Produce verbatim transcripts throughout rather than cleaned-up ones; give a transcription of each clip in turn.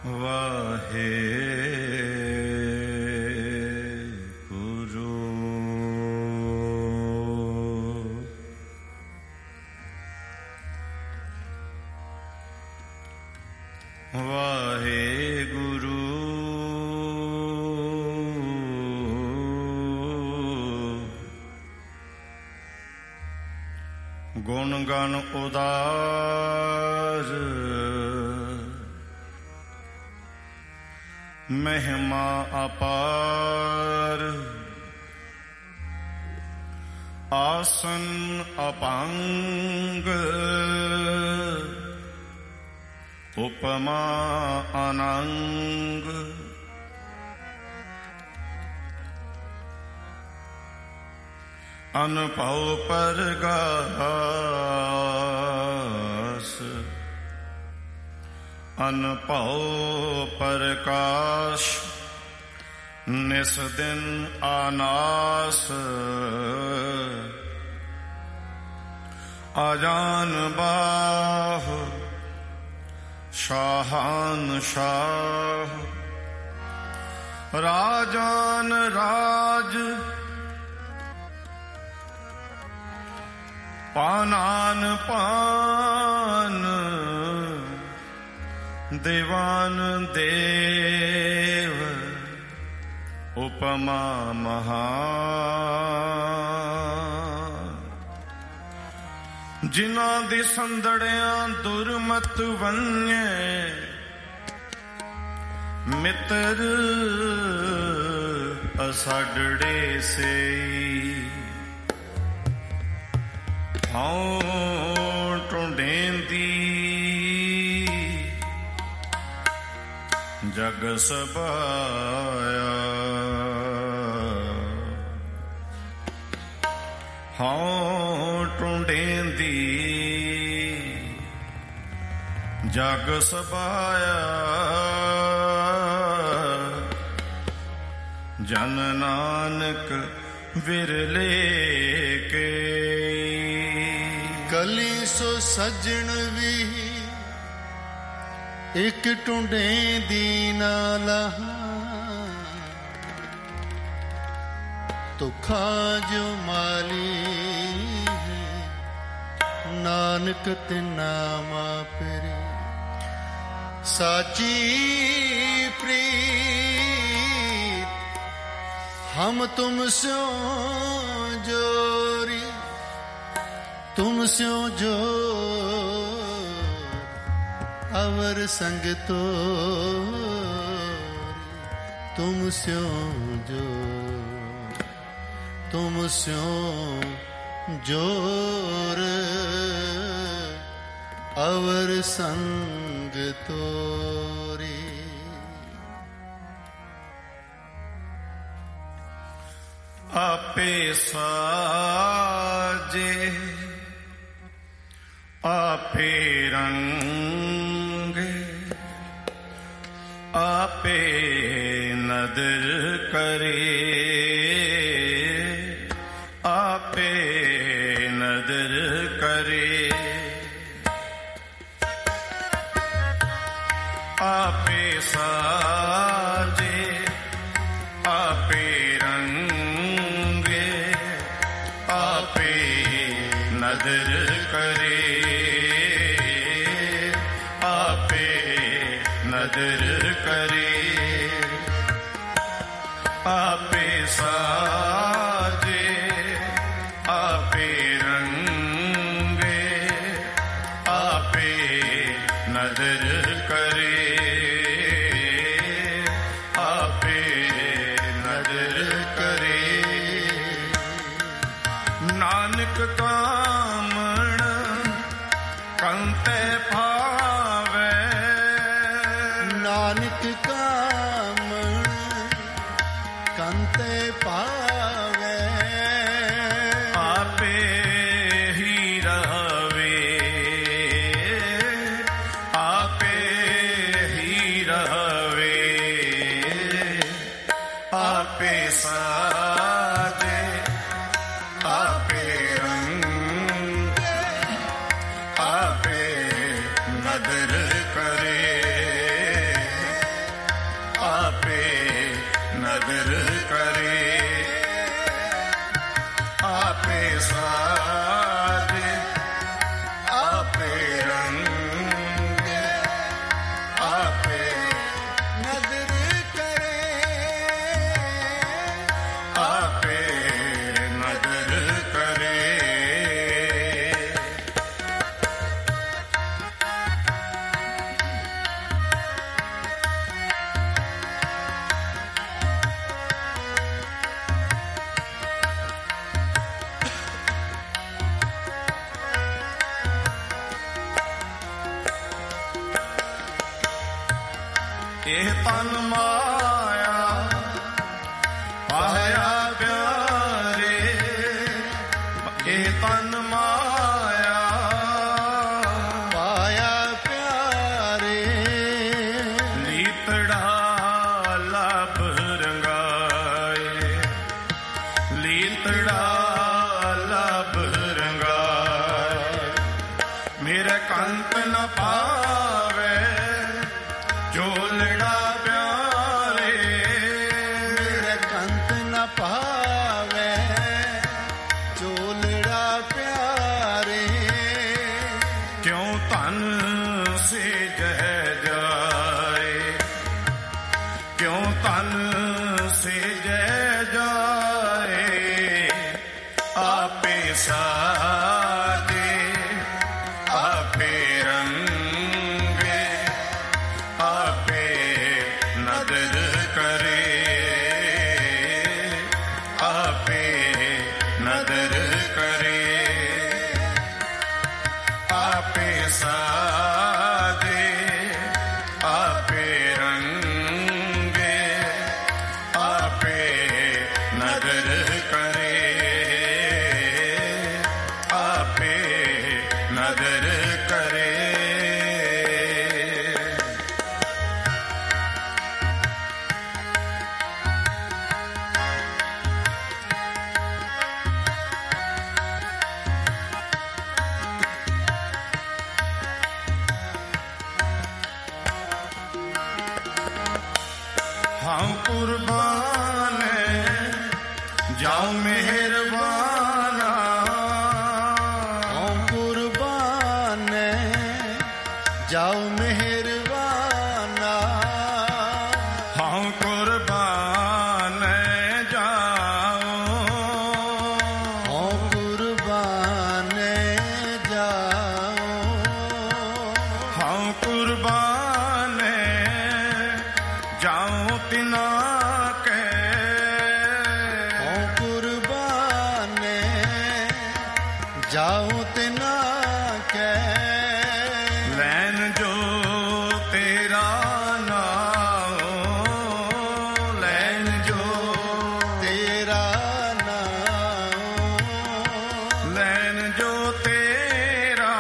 ਵਾਹੇ ਗੁਣ ਗਣ ਉਦਾਰ ਮਹਿਮਾ ਅਪਾਰ ਆਸਨ ਅਪੰਗ ਉਪਮਾ ਅਨੰਗ ਅਨਭਉ ਪਰਗਾਸ ਅਨਭਉ ਪ੍ਰਕਾਸ਼ ਨਿਸ ਦਿਨ ਆਨਾਸ ਅਜਾਨ ਬਾਹ ਸ਼ਾਹਾਨ ਸ਼ਾਹ ਰਾਜਾਨ ਰਾਜ ਪਾਨਾਨ ਪਾਨ ਦੇਵਾਨ ਦੇਵ ਉਪਮਾ ਮਹਾਨ ਜਿਨ੍ਹਾਂ ਦੇ ਸੰਦੜਿਆਂ ਦੁਰਮਤ ਵੰਨੇ ਮਿੱਤਰ ਅਸਾਡੜੇ ਸਈ ਹਉ ਟੁੰਡੇਂਦੀ ਜਗ ਸਬਾਇਆ ਹਉ ਟੁੰਡੇਂਦੀ ਜਗ ਸਬਾਇਆ ਜਨ ਨਾਨਕ ਵਿਰਲੇ ਕੇ ਕਲੀ ਸੋ ਸੱਜਣ ਵੀ ਇੱਕ ਟੁੰਡੇ ਦੀ ਨਾ ਲਹਾ ਤੁਖਾ ਜੋ ਮਾਲੀ ਨਾਨਕ ਤੇ ਨਾਮਾ ਪਰੇ ਸਾਚੀ ਪ੍ਰੀਤ ਹਮ ਤੁਮ ਸਿਓ ਜੋਰੀ तुम स्यो जो अवर संग तो तुम स्यो जो तुम स्यो जोर अवर संग तोरी आपे साजे आपे रंग आपे नदर करे आपे नदर करे आपे साजे आपे रंग आपे नदर करे नदर करे आपे साजे आपे रंगे आपे नदर करे आपे नदर करे नानक कामण कंते भावे नानक कामण कंते पावे आपे ही रहवे आपे ही रहवे आपे साजे आपे रंग आपे नदर करे करे, आपे साजे आपे रंग, आपे नदर करे, आपे नदर करे। ਇਹ ਤਨ ਮਾਇਆ ਪਾਇਆ ਪਿਆਰੇ, ਇਹ ਤਨ ਮਾਇਆ ਪਾਇਆ ਪਿਆਰੇ, ਲੀਤੜਾ ਲਭ ਰੰਗਾਏ, ਲੀਤੜਾ ਲਭ ਰੰਗਾਏ। ਮੇਰੇ ਕੰਤ ਨ ਪਾਵੇ ਝੋਲੜਾ ਪਿਆਰੇ, ਮੇਰੇ ਕੰਤ ਨ ਪਾਵੇ ਝੋਲੜਾ ਪਿਆਰੇ। ਕਿਉਂ ਧਨ ਸੇ ਜਹ ਜਾਏ, ਕਿਉਂ ਧਨ ਸੇ ਜਹ ਜਾਏ। ਆਪੇ ਸਾਜੇ ਆਪੇ ਰੰਗੇ, आपे नदर करे, आपे नदर करे। आपे साजे आपे रंगे, आपे नदर करे, आपे नदर करे। हम कुर्बान जाऊं मेहरबाना, हम कुर्बान जाओ मेहरबाना, हम कुर्बान जाऊं, हम कुर्बान जाओ, हम कुर्बान जाऊं तिना के, हम कुर्बान जाओ तिना के। लैन जो तेरा नाम, लैन जो तेरा नाम, लैन जो तेरा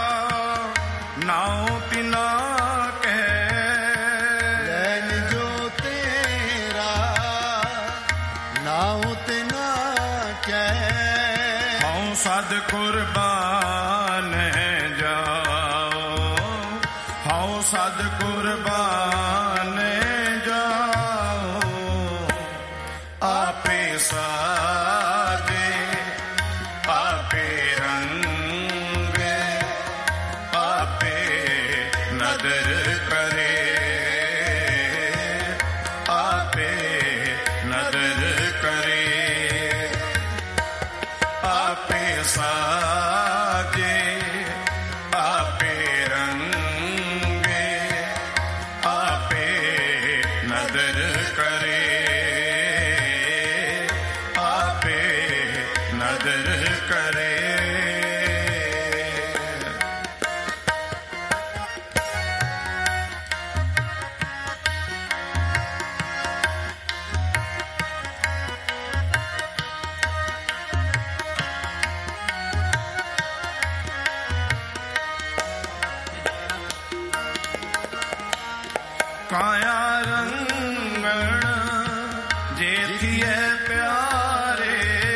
नाम तिना के, लैन जो तेरा नाम तिना के। हूँ सद कुर्बान जाओ, हूँ सद कुर्बान जाओ। आपे साजे आपे रंगे, आपे नदर करे, आपे नदर करे। आपे साजे आपे रंगे, आपे नदर करे, आपे नदर करे। काया रंगण जेठिए प्यारे,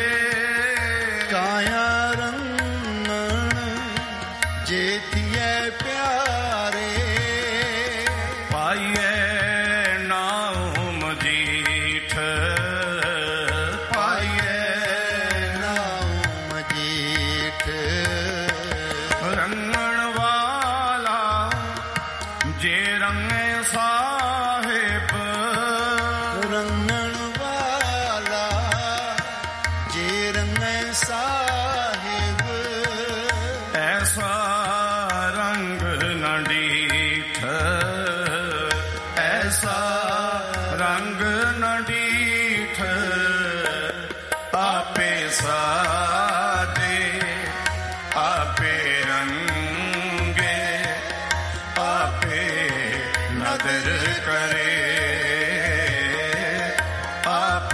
काया रंगण जेठिए प्यारे। पाइए नाम जीठ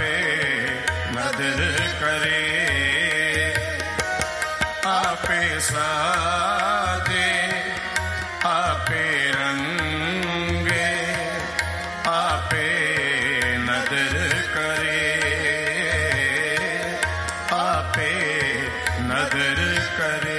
आपे नदर करे, आपे साजे आपे रंगे, आपे नदर करे, आपे नदर करे।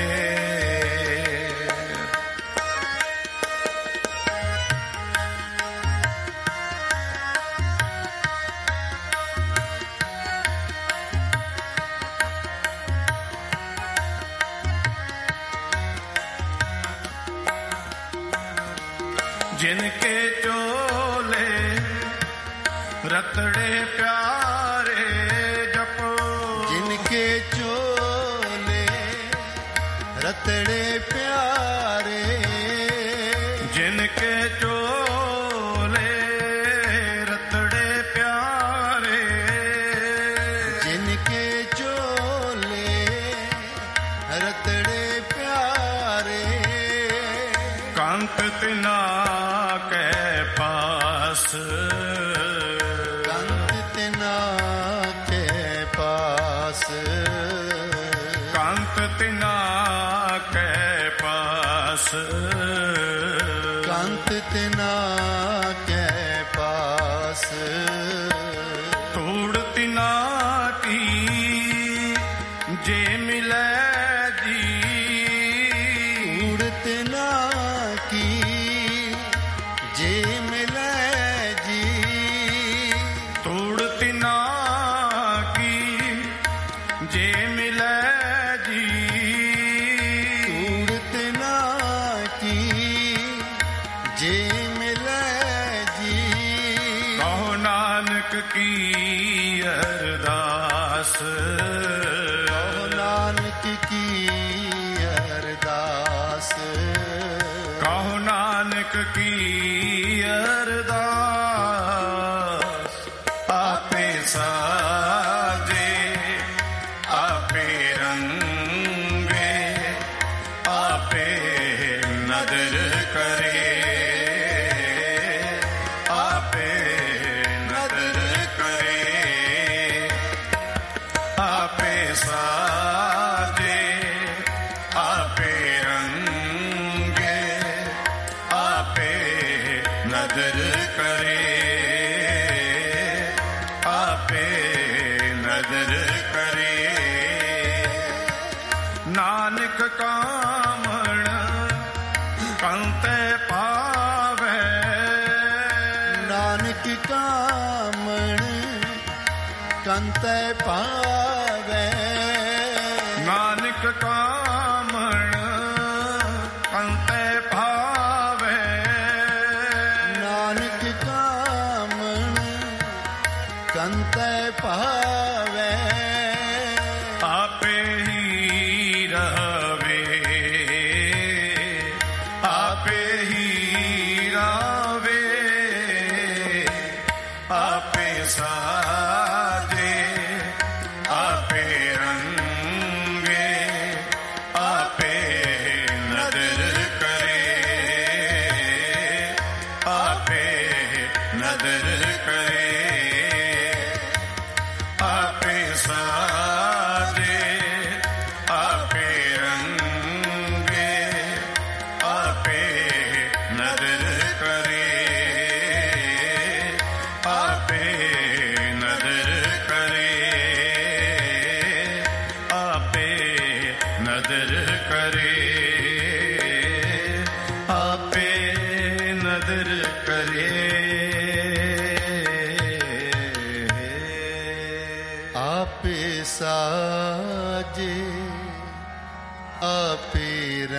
जिनके चोले रतड़े प्यारे जपो, जिनके चोले रतड़े प्यारे, जिनके चोले रतड़े प्यारे, जिनके चोले रतड़े प्यारे, कांत तिना के पास, कांत तिना के पास, कांत तिना के पास, कांत तिना के पास, तोड़ तिना की जे मिले जी, तोड़ तिना की जे मिले जी, तोड़ तिना की जे मिले जी, तोड़ तिना की जे मिले जी, कहो नानक की अरदास, कहो नानक की अरदास, कहो नानक की अरदास। आपे साजे आपे रंगे, आपे नदर करे, आपे नदर करे, आपे साजे आपे रंगे, आपे नदर करे, आपे नदर करे। नानक कामण कंते पावे, नानक कामण कंते पावे, नानक कामण कंते पावे, नानक कामण कंते पावे, आपे ही रवे, आपे ही रवे, आपे साजे आपे रंगे, आपे नदर करे, आपे नदर करे, आपे साजे आपे रंगे, आपे नदर करे, आपे नदर करे, आपे नदर करे, आपे नदर करे। आपे साजे आपे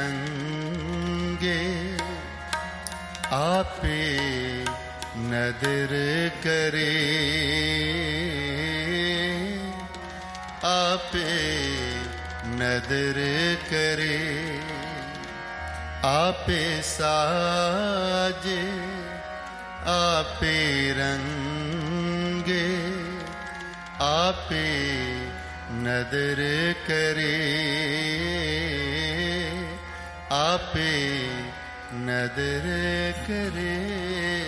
रंगे, आपे नदर करे, आपे नदर करे, आपे साजे आपे रंगे, आपे नदर करे, आपे नदर करे।